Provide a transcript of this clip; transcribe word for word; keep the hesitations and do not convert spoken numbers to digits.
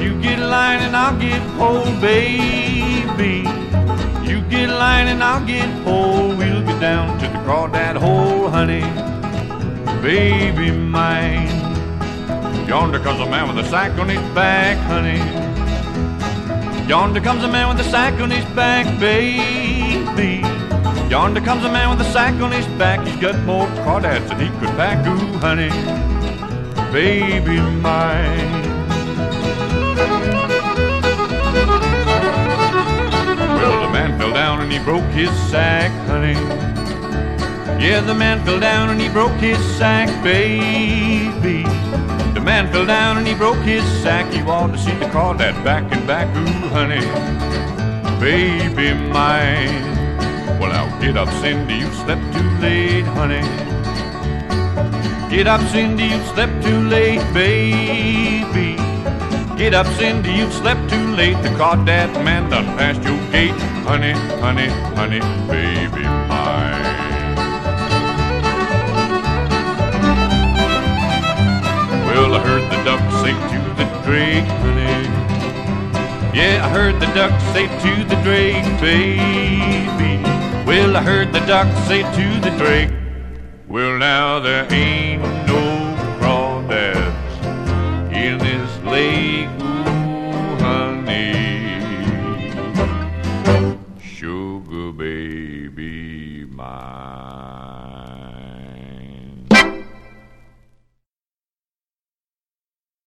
You get a line and I'll get pole, baby. You get a line and I'll get pole. We'll get down to the crawdad hole, honey, baby mine. Yonder comes a man with a sack on his back, honey. Yonder comes a man with a sack on his back, baby. Yonder comes a man with a sack on his back. He's got more crawdads than he could pack, ooh, honey, baby mine. Well, the man fell down and he broke his sack, honey. Yeah, the man fell down and he broke his sack, baby. The man fell down and he broke his sack. You ought to see the crawdad back and back, ooh, honey, baby mine. Well, now get up, Cindy, you slept too late, honey. Get up, Cindy, you slept too late, baby. Get up, Cindy, you slept too late. The crawdad man done passed your gate, honey, honey, honey, baby mine. Well, I heard the duck say to the drake, honey. Yeah, I heard the duck say to the drake, baby. Well, I heard the duck say to the drake, well, now there ain't no